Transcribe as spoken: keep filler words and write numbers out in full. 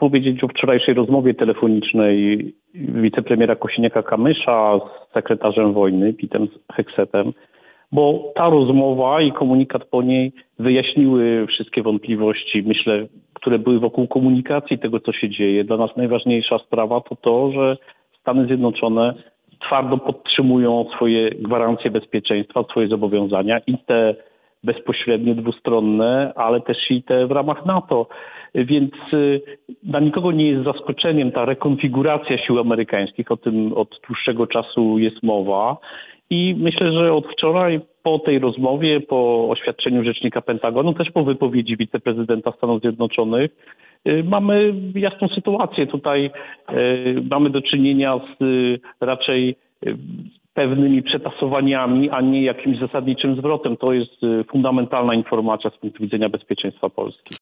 powiedzieć o wczorajszej rozmowie telefonicznej wicepremiera Kosiniaka-Kamysza z sekretarzem wojny, Pitem Heksetem, bo ta rozmowa i komunikat po niej wyjaśniły wszystkie wątpliwości, myślę, które były wokół komunikacji tego, co się dzieje. Dla nas najważniejsza sprawa to to, że Stany Zjednoczone twardo podtrzymują swoje gwarancje bezpieczeństwa, swoje zobowiązania i te bezpośrednie, dwustronne, ale też i te w ramach NATO. Więc dla nikogo nie jest zaskoczeniem ta rekonfiguracja sił amerykańskich, o tym od dłuższego czasu jest mowa. I myślę, że od wczoraj po tej rozmowie, po oświadczeniu rzecznika Pentagonu, też po wypowiedzi wiceprezydenta Stanów Zjednoczonych, mamy jasną sytuację. Tutaj mamy do czynienia z raczej pewnymi przetasowaniami, a nie jakimś zasadniczym zwrotem. To jest fundamentalna informacja z punktu widzenia bezpieczeństwa Polski.